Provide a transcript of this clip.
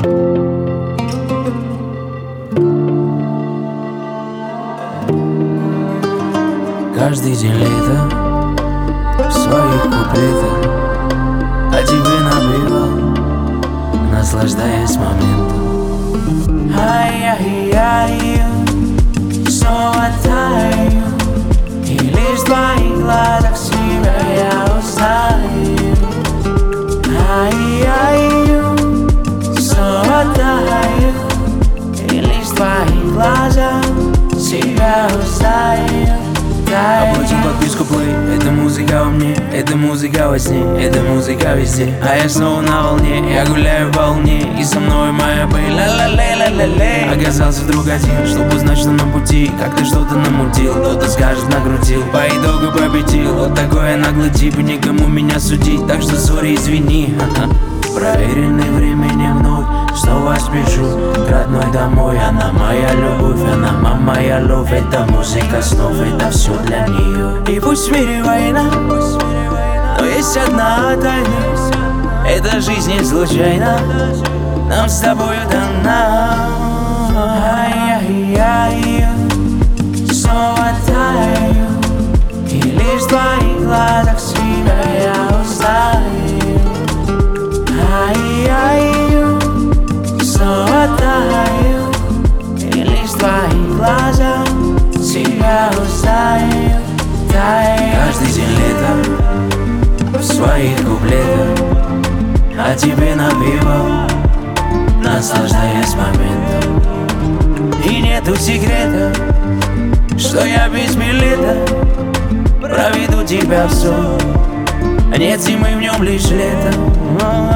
Каждый день лета в своих куплетах о тебе напевал, наслаждаясь моментом. Ай-яй-яй, снова таю, и лишь в твоих глазах себя я узнаю. Ай-яй, снова таю, и лишь в твоих глазах себя узнаю. Оплатил подписку Play, это музыка во мне, это музыка во сне, это музыка везде. А я снова на волне, я гуляю по луне, и со мной моя бэй, ла-ла-лей. Оказался вдруг один, чтоб узнать, что на пути, как ты что-то намутил, кто-то скажет накрутил, по итогу победил. Вот такой я наглый тип, и никому меня судить, так что сори, извини. Проверенный временем вновь снова спешу к родной домой. Она моя любовь, она моя любовь. Это музыка снов, это все для нее. И пусть в мире война, но есть одна тайна: эта жизнь не случайна, нам с тобою дана. Ай-яй-яй, снова таю, и лишь в твоих глазах себя я узнаю. Ай-яй, снова таю, и лишь в твоих глазах себя узнаю. Каждый день лета в своих куплетах о тебе напевал, наслаждаясь моментом. И нету секрета, что я без билета проведу тебя в сон. Нет зимы, в нем лишь лето.